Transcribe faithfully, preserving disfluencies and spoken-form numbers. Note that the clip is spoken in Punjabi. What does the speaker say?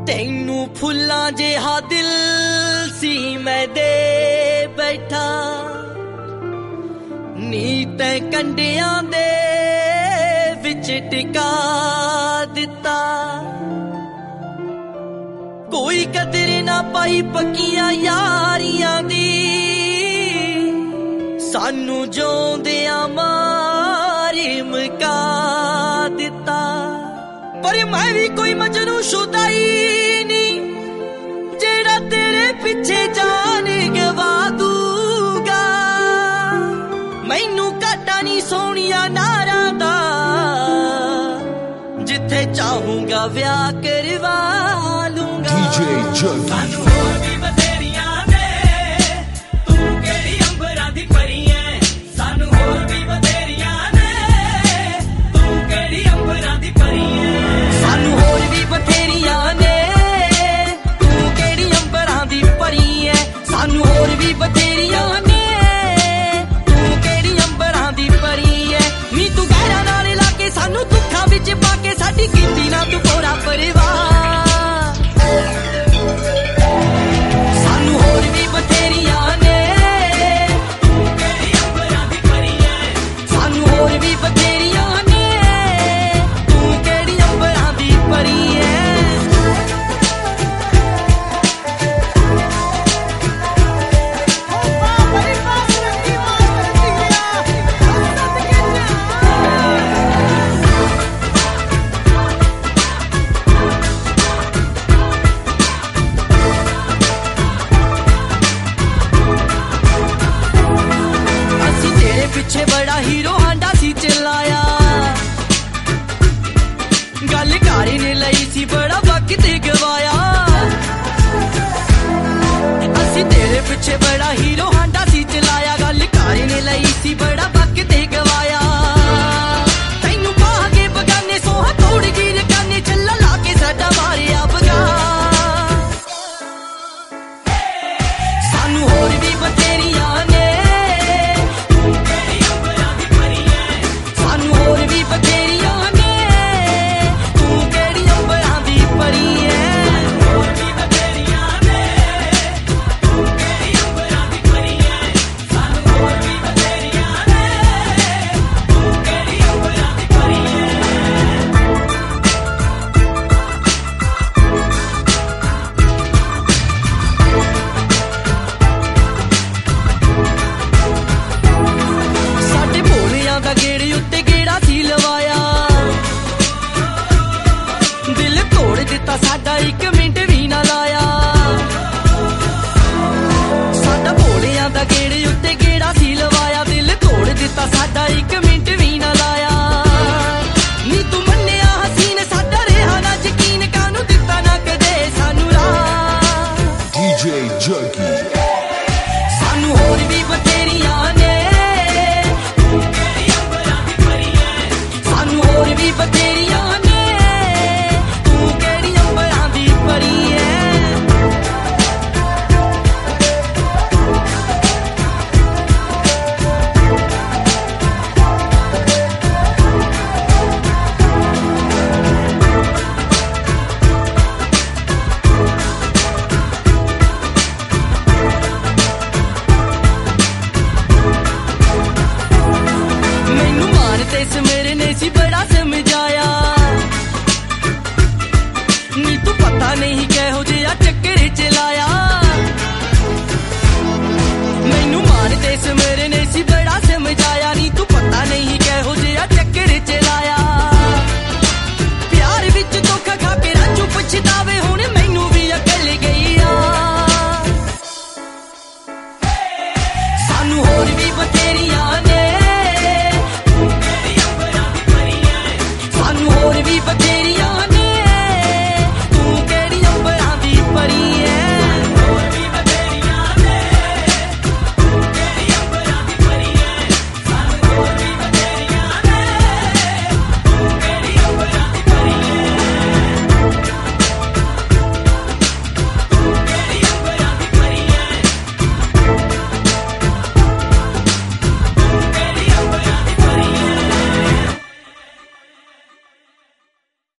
ਤੈਨੂੰ ਫੁੱਲਾਂ ਜਿਹਾ ਦਿਲ ਸੀ ਮੈਂ ਦੇ ਬੈਠਾ ਨੀ ਤੈ ਕੰਡਿਆਂ ਦੇ ਵਿੱਚ ਟਿਕਾ ਦਿੱਤਾ ਕੋਈ ਕਦਰ ਨਾ ਪਾਈ ਪੱਕੀਆਂ ਯਾਰੀਆਂ ਦੀ ਸਾਨੂੰ ਜਿਉਂਦਿਆਂ ਮਾਰੀ ਮੁਕਾ ਦਿੱਤਾ ਪਰ ਮੈਂ ਵੀ ਕੋਈ ਮਜਨੂ ਸ਼ੁਦਾਈ ਨਹੀਂ ਜਿਹੜਾ ਤੇਰੇ ਪਿੱਛੇ ਜਾਨ ਗਵਾ ਦੂਗਾ ਮੈਨੂੰ ਘਾਟਾ ਨਹੀਂ ਸੋਹਣੀਆਂ ਨਾਰਾਂ ਦਾ ਜਿੱਥੇ ਚਾਹੂੰਗਾ ਵਿਆਹ ਕਰਵਾ ਲੂੰਗਾ ਡੀਜੇ ਜੰਗੀ ਪਿੱਛੇ ਬੜਾ ਹੀਰੋ ਹਾਂਡਾ ਸੀ ਚਲਾਇਆ ਗੱਲ ਘਾਰੇ ਨੇ ਲਈ ਸੀ ਬੜਾ ਵਕਤ ਗਵਾਇਆ ਅਸੀਂ ਤੇਰੇ ਪਿੱਛੇ ਬੜਾ ਹੀਰੋ ਹਾਂਡਾ ਸੀ ਚਲਾਇਆ ਗੱਲ ਘਾਰੇ ਨੇ ਲਈ ਸੀ ਬੜਾ ਵਕਤ ਗਵਾਇਆ ਤੈਨੂੰ ਪਾ ਕੇ ਬਗਾਨੇ ਸੋਹਾ ਤੋੜ ਗਈ ਰਕਾਨੇ ਚੱਲਾ ਲਾ ਕੇ ਸਾਡਾ ਮਾਰਿਆ ਬਗਾ ਸਾਨੂੰ ਹੋਰ ਵੀ ਬਥੇਰੀਆਂ ਨੇ ਗੇੜੇ ਉੱਤੇ ਗੇੜਾ ਸੀ ਲਵਾਇਆ ਦਿਲ ਤੋੜ ਦਿੱਤਾ ਸਾਡਾ ਇੱਕ ਮਿੰਟ ਵੀ ਨਾ ਲਾਇਆ ਸਾਡਾ ਭੋਲਿਆਂ ਦਾ ਗੇੜੇ ਉੱਤੇ ਗੇੜਾ ਸੀ ਲਵਾਇਆ ਦਿਲ ਤੋੜ ਦਿੱਤਾ ਸਾਡਾ ਇੱਕ ਮਿੰਟ ਵੀ ਨਾ ਲਾਇਆ ਨੀ ਤੂੰ ਮੰਨਿਆ ਹਸੀਨ ਸਾਡਾ ਰਿਹਾ ਨਾ ਯਕੀਨ ਕਾਹਨੂੰ ਦਿੱਤਾ ਨਾ ਕਦੇ ਸਾਨੂੰ ਰਾਹ ਡੀਜੇ ਜੰਗੀ ਸਾਨੂੰ ਹੋਰ ਵੀ ਬਥੇਰੀਆਂ ਨੇ ਬਥੇਰੀਆਂ ਨੇ ਤੂੰ ਕਿਹੜੀ ਅੰਬਰਾਂ ਦੀ ਪਰੀ ਐ ਮੈਨੂੰ ਮਾਰ ਤੇ ਸਮੇਰੇ ਨੇ ਸੀ ਬੜਾ ਸਮਝਾਇਆ ਨੀ ਤੂੰ ਪਤਾ ਨਹੀਂ ਕਿਹੋ ਜਿਹਾ ਚੱਕਰ ਚਲਾਇਆ ਮੈਨੂੰ ਮਾਰ ਤੇ ਸਮੇਰੇ ਨੇ ਸੀ ਬੜਾ ਸਮਝਾਇਆ